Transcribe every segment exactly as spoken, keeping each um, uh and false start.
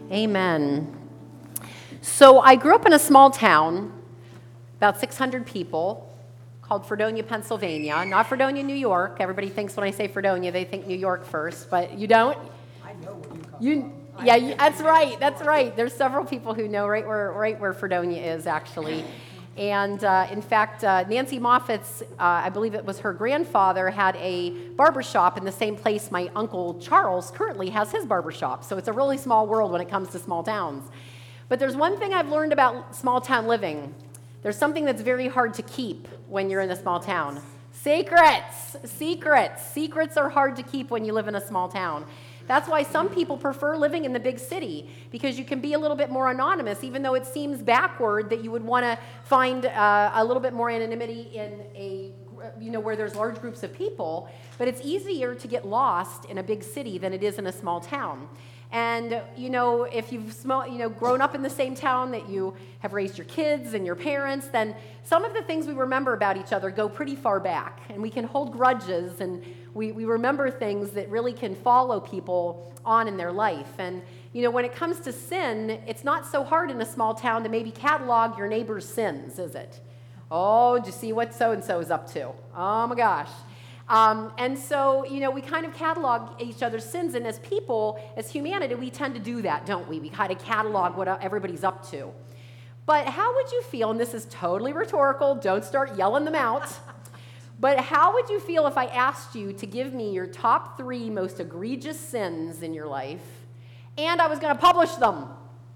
Amen. So I grew up in a small town, about six hundred people, called Fredonia, Pennsylvania. Not Fredonia, New York. Everybody thinks when I say Fredonia, they think New York first, but you don't. I know where you come You, from. yeah, you, that's right. That's right. There's several people who know right where right where Fredonia is, actually. And uh, in fact, uh, Nancy Moffitt's, uh, I believe it was her grandfather, had a barbershop in the same place my Uncle Charles currently has his barbershop. So it's a really small world when it comes to small towns. But there's one thing I've learned about small town living. There's something that's very hard to keep when you're in a small town. Secrets! Secrets! Secrets are hard to keep when you live in a small town. That's why some people prefer living in the big city, because you can be a little bit more anonymous, even though it seems backward that you would want to find uh, a little bit more anonymity in a, you know, where there's large groups of people. But it's easier to get lost in a big city than it is in a small town. And, you know, if you've small, you know, grown up in the same town, that you have raised your kids and your parents, then some of the things we remember about each other go pretty far back. And we can hold grudges, and we, we remember things that really can follow people on in their life. And, you know, when it comes to sin, it's not so hard in a small town to maybe catalog your neighbor's sins, is it? Oh, did you see what so-and-so is up to? Oh, my gosh. Um, and so, you know, we kind of catalog each other's sins, and as people, as humanity, we tend to do that, don't we? We kind of catalog what everybody's up to. But how would you feel, and this is totally rhetorical, don't start yelling them out, but how would you feel if I asked you to give me your top three most egregious sins in your life, and I was going to publish them?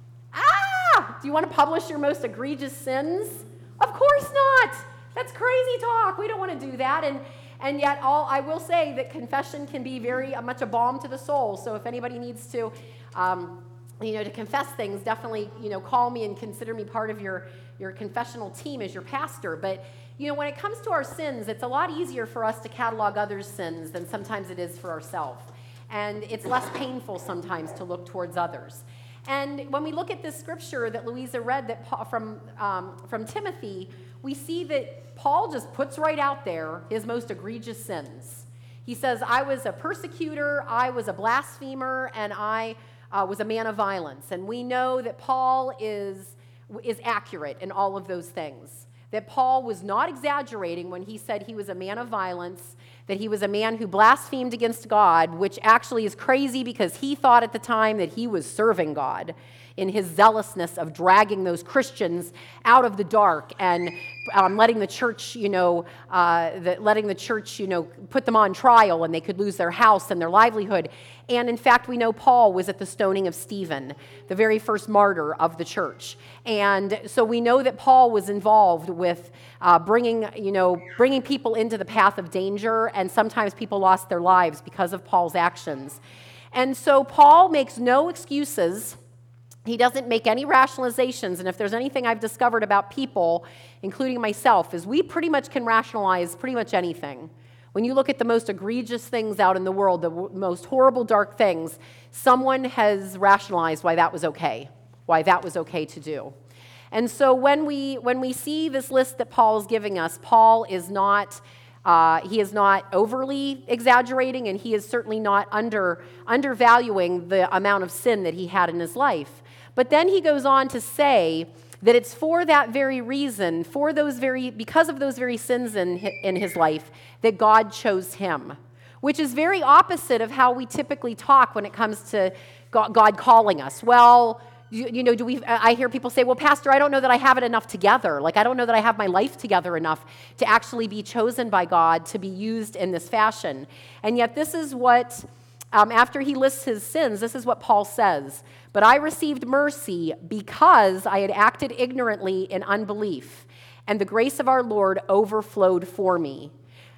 Ah! Do you want to publish your most egregious sins? Of course not! That's crazy talk. We don't want to do that. And And yet, all I will say that confession can be very uh, much a balm to the soul. So if anybody needs to, um, you know, to confess things, definitely, you know, call me and consider me part of your, your confessional team as your pastor. But, you know, when it comes to our sins, it's a lot easier for us to catalog others' sins than sometimes it is for ourselves. And it's less painful sometimes to look towards others. And when we look at this scripture that Louisa read that Paul, from, um, from Timothy, we see that Paul just puts right out there his most egregious sins. He says, I was a persecutor, I was a blasphemer, and I uh, was a man of violence. And we know that Paul is, is accurate in all of those things. That Paul was not exaggerating when he said he was a man of violence, that he was a man who blasphemed against God, which actually is crazy because he thought at the time that he was serving God in his zealousness of dragging those Christians out of the dark and um, letting the church, you know, uh, the, letting the church, you know, put them on trial, and they could lose their house and their livelihood. And in fact, we know Paul was at the stoning of Stephen, the very first martyr of the church. And so we know that Paul was involved with uh, bringing, you know, bringing people into the path of danger, and sometimes people lost their lives because of Paul's actions. And so Paul makes no excuses. He doesn't make any rationalizations, and if there's anything I've discovered about people, including myself, is we pretty much can rationalize pretty much anything. When you look at the most egregious things out in the world, the w- most horrible, dark things, someone has rationalized why that was okay, why that was okay to do. And so when we when we see this list that Paul is giving us, Paul is not uh, he is not overly exaggerating, and he is certainly not under undervaluing the amount of sin that he had in his life. But then he goes on to say that it's for that very reason, for those very, because of those very sins in his, in his life, that God chose him, which is very opposite of how we typically talk when it comes to God, God calling us. Well, you, you know, do we? I hear people say, well, Pastor, I don't know that I have it enough together. Like, I don't know that I have my life together enough to actually be chosen by God to be used in this fashion. And yet this is what, um, after he lists his sins, this is what Paul says. But I received mercy because I had acted ignorantly in unbelief, and the grace of our Lord overflowed for me.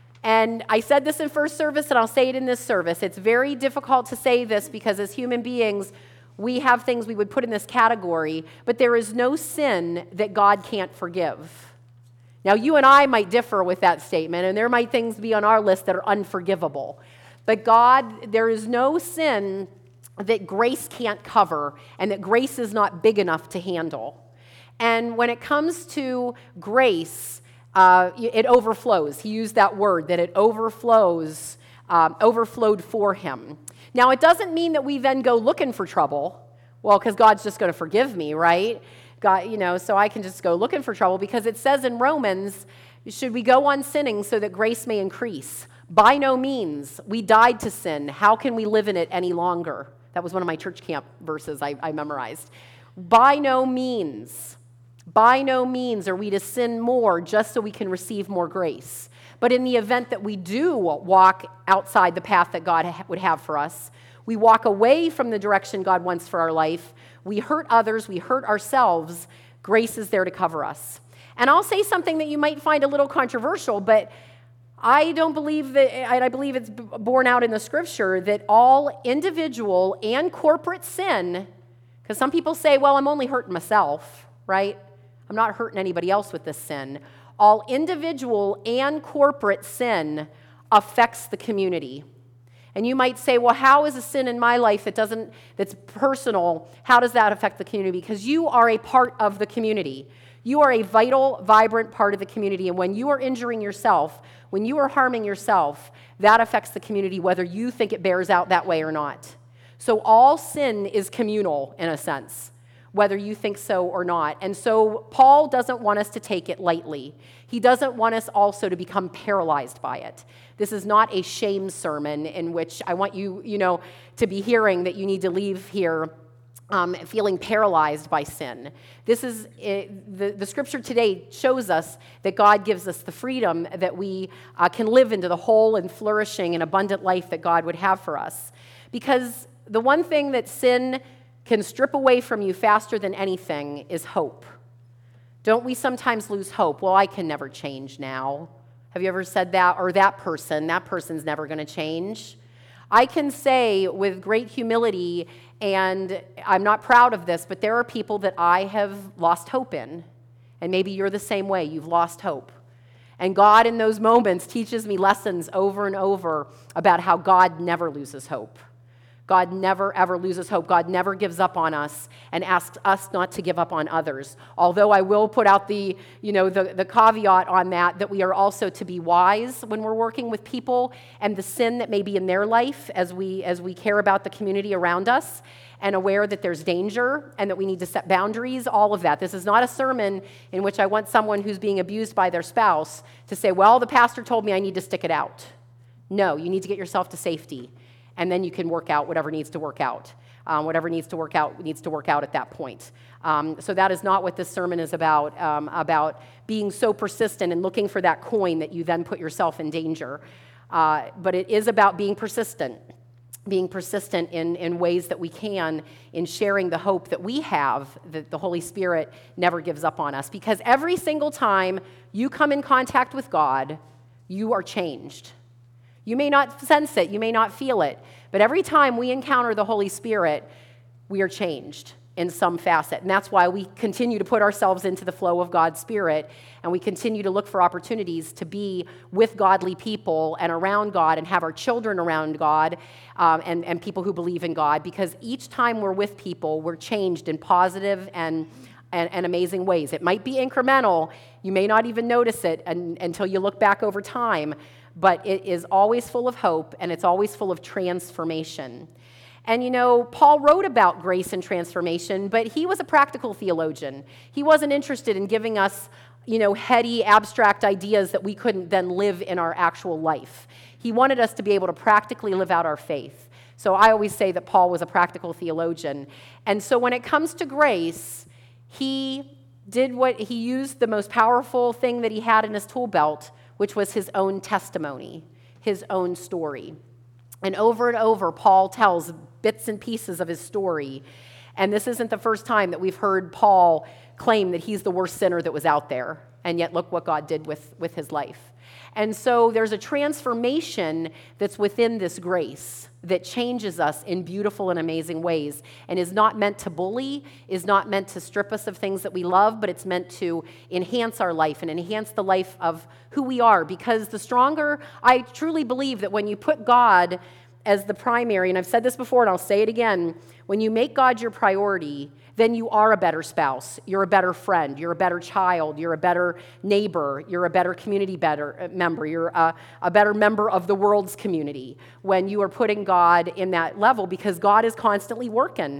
And I said this in first service, and I'll say it in this service. It's very difficult to say this because as human beings, we have things we would put in this category, but there is no sin that God can't forgive. Now, you and I might differ with that statement, and there might things be on our list that are unforgivable. But God, there is no sin that grace can't cover, and that grace is not big enough to handle. And when it comes to grace, uh, it overflows. He used that word, that it overflows, um, overflowed for him. Now, it doesn't mean that we then go looking for trouble. Well, because God's just going to forgive me, right? God, you know, so I can just go looking for trouble, because it says in Romans, should we go on sinning so that grace may increase? By no means. We died to sin. How can we live in it any longer? That was one of my church camp verses I, I memorized. By no means. By no means are we to sin more just so we can receive more grace. But in the event that we do walk outside the path that God ha- would have for us, we walk away from the direction God wants for our life, we hurt others, we hurt ourselves, grace is there to cover us. And I'll say something that you might find a little controversial, but I don't believe that, and I believe it's borne out in the scripture, that all individual and corporate sin, because some people say, well, I'm only hurting myself, right? I'm not hurting anybody else with this sin. All individual and corporate sin affects the community. And you might say, well, how is a sin in my life that doesn't, that's personal, how does that affect the community? Because you are a part of the community. You are a vital, vibrant part of the community. And when you are injuring yourself, when you are harming yourself, that affects the community, whether you think it bears out that way or not. So all sin is communal in a sense, whether you think so or not. And so Paul doesn't want us to take it lightly. He doesn't want us also to become paralyzed by it. This is not a shame sermon in which I want you, you know, to be hearing that you need to leave here um, feeling paralyzed by sin. This is, it, the, the scripture today shows us that God gives us the freedom that we uh, can live into the whole and flourishing and abundant life that God would have for us. Because the one thing that sin can strip away from you faster than anything is hope. Don't we sometimes lose hope? Well, I can never change now. Have you ever said that? Or that person, that person's never going to change. I can say with great humility, and I'm not proud of this, but there are people that I have lost hope in. And maybe you're the same way. You've lost hope. And God in those moments teaches me lessons over and over about how God never loses hope. God never, ever loses hope. God never gives up on us and asks us not to give up on others. Although I will put out the, you know, the, the caveat on that, that we are also to be wise when we're working with people and the sin that may be in their life as we, as we care about the community around us, and aware that there's danger and that we need to set boundaries, all of that. This is not a sermon in which I want someone who's being abused by their spouse to say, well, the pastor told me I need to stick it out. No, you need to get yourself to safety. And then you can work out whatever needs to work out. Um, whatever needs to work out needs to work out at that point. Um, so that is not what this sermon is about, um, about being so persistent and looking for that coin that you then put yourself in danger. Uh, but it is about being persistent, being persistent in, in ways that we can in sharing the hope that we have, that the Holy Spirit never gives up on us. Because every single time you come in contact with God, you are changed. You may not sense it, you may not feel it, but every time we encounter the Holy Spirit, we are changed in some facet. And that's why we continue to put ourselves into the flow of God's Spirit, and we continue to look for opportunities to be with godly people and around God and have our children around God um, and, and people who believe in God, because each time we're with people, we're changed in positive and And, and amazing ways. It might be incremental. You may not even notice it un, until you look back over time, but it is always full of hope, and it's always full of transformation. And you know, Paul wrote about grace and transformation, but he was a practical theologian. He wasn't interested in giving us, you know, heady, abstract ideas that we couldn't then live in our actual life. He wanted us to be able to practically live out our faith. So I always say that Paul was a practical theologian. And so when it comes to grace, he did what he used the most powerful thing that he had in his tool belt, which was his own testimony, his own story. And over and over, Paul tells bits and pieces of his story. And this isn't the first time that we've heard Paul claim that he's the worst sinner that was out there. And yet look what God did with, with his life. And so there's a transformation that's within this grace that changes us in beautiful and amazing ways, and is not meant to bully, is not meant to strip us of things that we love, but it's meant to enhance our life and enhance the life of who we are. Because the stronger, I truly believe that when you put God as the primary, and I've said this before and I'll say it again, when you make God your priority, then you are a better spouse, you're a better friend, you're a better child, you're a better neighbor, you're a better community better member, you're a, a better member of the world's community when you are putting God in that level, because God is constantly working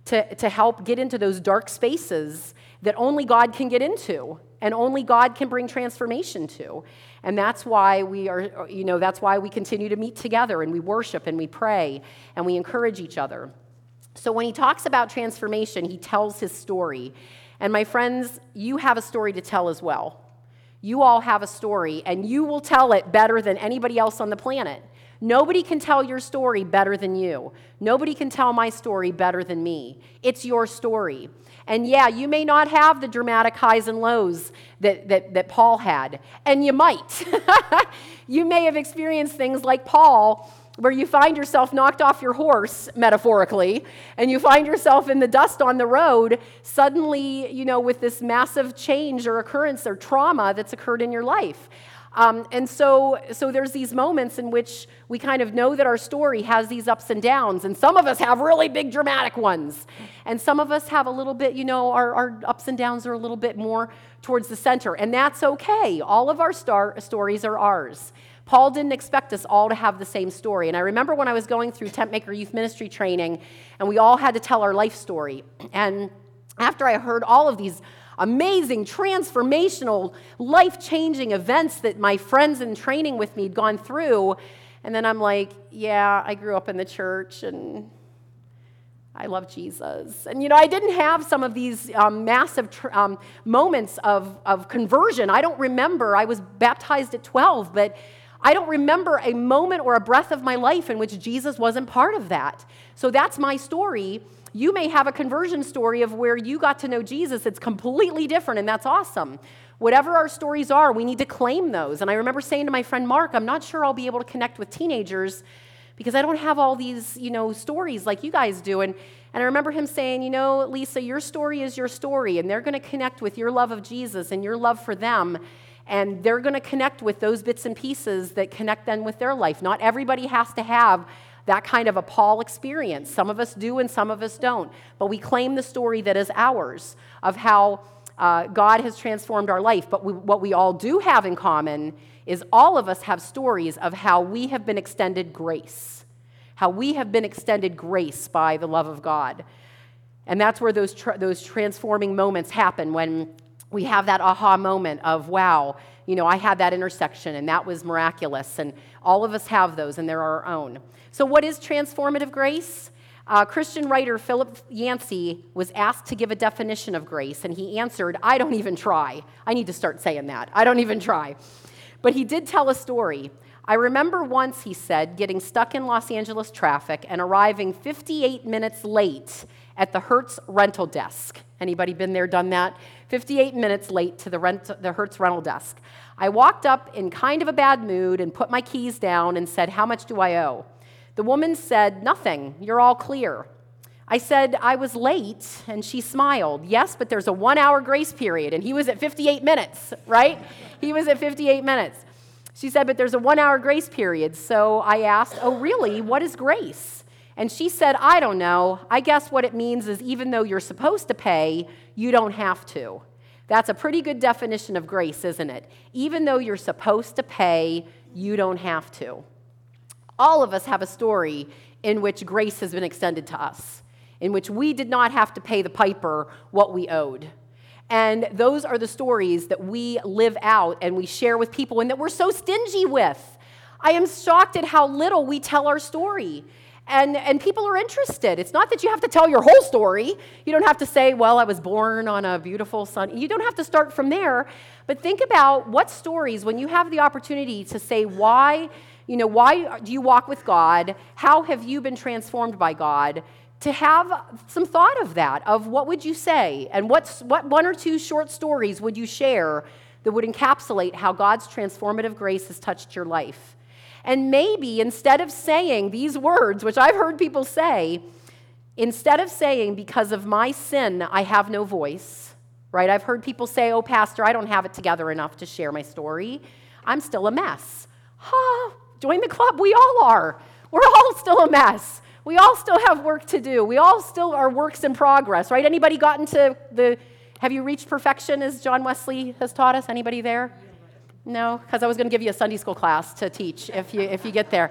to, to help get into those dark spaces that only God can get into and only God can bring transformation to. And that's why we are, you know, that's why we continue to meet together and we worship and we pray and we encourage each other. So when he talks about transformation, he tells his story. And my friends, you have a story to tell as well. You all have a story, and you will tell it better than anybody else on the planet. Nobody can tell your story better than you. Nobody can tell my story better than me. It's your story. And yeah, you may not have the dramatic highs and lows that, that, that Paul had, and you might. You may have experienced things like Paul, where you find yourself knocked off your horse, metaphorically, and you find yourself in the dust on the road, suddenly, you know, with this massive change or occurrence or trauma that's occurred in your life. Um, and so, so there's these moments in which we kind of know that our story has these ups and downs, and some of us have really big dramatic ones, and some of us have a little bit, you know, our, our ups and downs are a little bit more towards the center, and that's okay. All of our star stories are ours. Paul didn't expect us all to have the same story. And I remember when I was going through Tent Maker Youth Ministry training, and we all had to tell our life story. And after I heard all of these amazing, transformational, life-changing events that my friends in training with me had gone through, and then I'm like, yeah, I grew up in the church, and I love Jesus. And, you know, I didn't have some of these um, massive tr- um, moments of, of conversion. I don't remember. I was baptized at twelve, but I don't remember a moment or a breath of my life in which Jesus wasn't part of that. So that's my story. You may have a conversion story of where you got to know Jesus. It's completely different, and that's awesome. Whatever our stories are, we need to claim those. And I remember saying to my friend Mark, I'm not sure I'll be able to connect with teenagers because I don't have all these, you know, stories like you guys do. And, and I remember him saying, you know, Lisa, your story is your story, and they're going to connect with your love of Jesus and your love for them. And they're going to connect with those bits and pieces that connect them with their life. Not everybody has to have that kind of a Paul experience. Some of us do and some of us don't. But we claim the story that is ours of how uh, God has transformed our life. But we, what we all do have in common is all of us have stories of how we have been extended grace. How we have been extended grace by the love of God. And that's where those tra- those transforming moments happen, when we have that aha moment of, wow, you know, I had that intersection and that was miraculous. And all of us have those, and they're our own. So what is transformative grace? Uh, Christian writer Philip Yancey was asked to give a definition of grace, and he answered, I don't even try. I need to start saying that. I don't even try. But he did tell a story. I remember once, he said, getting stuck in Los Angeles traffic and arriving fifty-eight minutes late at the Hertz rental desk. Anybody been there, done that? fifty-eight minutes late to the, rent, the Hertz rental desk. I walked up in kind of a bad mood and put my keys down and said, how much do I owe? The woman said, nothing, you're all clear. I said, I was late, and she smiled. Yes, but there's a one-hour grace period, and he was at fifty-eight minutes, right? He was at fifty-eight minutes. She said, but there's a one-hour grace period. So I asked, oh, really? What is grace? And she said, I don't know. I guess what it means is even though you're supposed to pay, you don't have to. That's a pretty good definition of grace, isn't it? Even though you're supposed to pay, you don't have to. All of us have a story in which grace has been extended to us, in which we did not have to pay the piper what we owed. And those are the stories that we live out and we share with people and that we're so stingy with. I am shocked at how little we tell our story. And, and people are interested. It's not that you have to tell your whole story. You don't have to say, well, I was born on a beautiful sun. You don't have to start from there. But think about what stories, when you have the opportunity to say, why, you know, why do you walk with God? How have you been transformed by God? To have some thought of that, of what would you say? And what's, what one or two short stories would you share that would encapsulate how God's transformative grace has touched your life? And maybe instead of saying these words, which I've heard people say, instead of saying, because of my sin, I have no voice, right? I've heard people say, oh, Pastor, I don't have it together enough to share my story. I'm still a mess. Huh, join the club. We all are. We're all still a mess. We all still have work to do. We all still are works in progress, right? Anybody gotten to the, have you reached perfection, as John Wesley has taught us? Anybody there? No, because I was going to give you a Sunday school class to teach if you if you get there.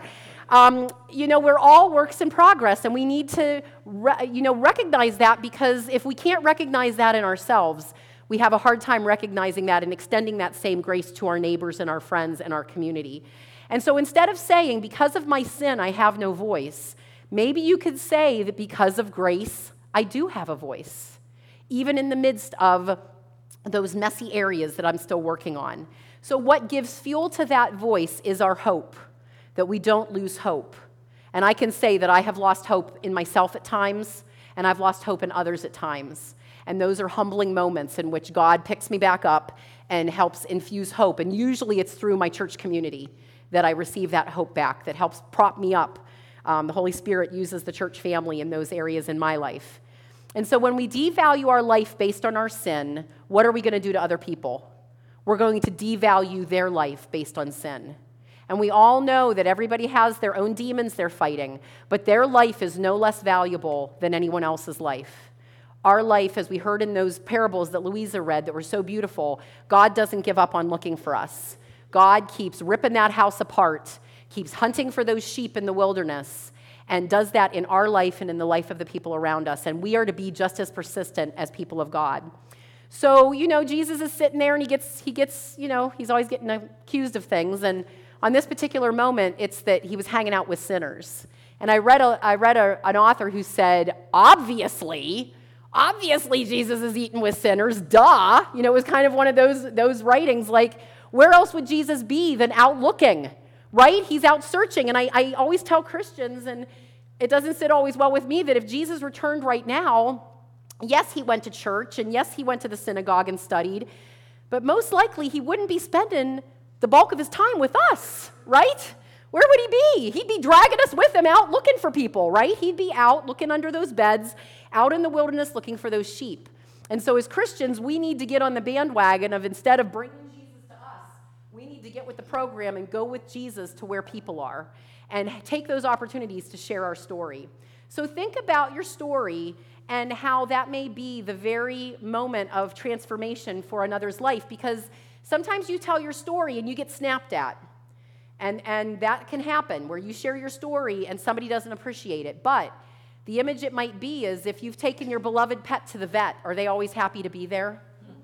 Um, you know, we're all works in progress, and we need to, re- you know, recognize that, because if we can't recognize that in ourselves, we have a hard time recognizing that and extending that same grace to our neighbors and our friends and our community. And so instead of saying, because of my sin, I have no voice, maybe you could say that because of grace, I do have a voice, even in the midst of those messy areas that I'm still working on. So what gives fuel to that voice is our hope, that we don't lose hope. And I can say that I have lost hope in myself at times, and I've lost hope in others at times. And those are humbling moments in which God picks me back up and helps infuse hope. And usually it's through my church community that I receive that hope back, that helps prop me up. Um, the Holy Spirit uses the church family in those areas in my life. And so when we devalue our life based on our sin, what are we going to do to other people? We're going to devalue their life based on sin. And we all know that everybody has their own demons they're fighting, but their life is no less valuable than anyone else's life. Our life, as we heard in those parables that Louisa read that were so beautiful, God doesn't give up on looking for us. God keeps ripping that house apart, keeps hunting for those sheep in the wilderness, and does that in our life and in the life of the people around us. And we are to be just as persistent as people of God. So, you know, Jesus is sitting there and he gets, he gets, you know, he's always getting accused of things. And on this particular moment, it's that he was hanging out with sinners. And I read, a, I read a, an author who said, obviously, obviously Jesus is eating with sinners, duh. You know, it was kind of one of those, those writings like, where else would Jesus be than out looking, right? He's out searching. And I, I always tell Christians, and it doesn't sit always well with me, that if Jesus returned right now, yes, he went to church, and yes, he went to the synagogue and studied, but most likely he wouldn't be spending the bulk of his time with us, right? Where would he be? He'd be dragging us with him out looking for people, right? He'd be out looking under those beds, out in the wilderness looking for those sheep. And so as Christians, we need to get on the bandwagon of, instead of bringing Jesus to us, we need to get with the program and go with Jesus to where people are and take those opportunities to share our story. So think about your story and how that may be the very moment of transformation for another's life, because sometimes you tell your story and you get snapped at. And, and that can happen where you share your story and somebody doesn't appreciate it. But the image it might be is if you've taken your beloved pet to the vet, are they always happy to be there?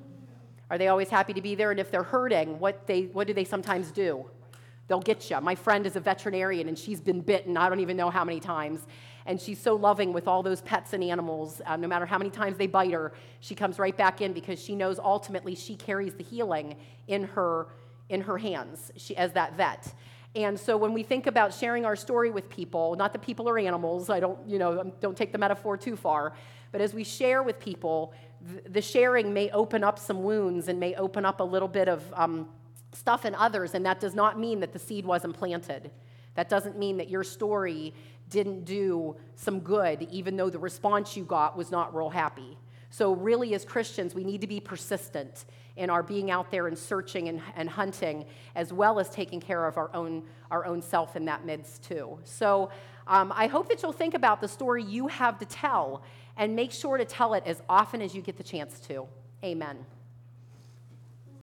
Are they always happy to be there? And if they're hurting, what, they, what do they sometimes do? They'll get you. My friend is a veterinarian, and she's been bitten I don't even know how many times. And she's so loving with all those pets and animals. Um, no matter how many times they bite her, she comes right back in because she knows ultimately she carries the healing in her, in her hands she, as that vet. And so when we think about sharing our story with people, not that people are animals, I don't, you know, don't take the metaphor too far, but as we share with people, th- the sharing may open up some wounds and may open up a little bit of um, stuff in others, and that does not mean that the seed wasn't planted. That doesn't mean that your story didn't do some good, even though the response you got was not real happy. So really, as Christians, we need to be persistent in our being out there and searching and, and hunting, as well as taking care of our own, our own self in that midst too. So um, I hope that you'll think about the story you have to tell and make sure to tell it as often as you get the chance to. Amen.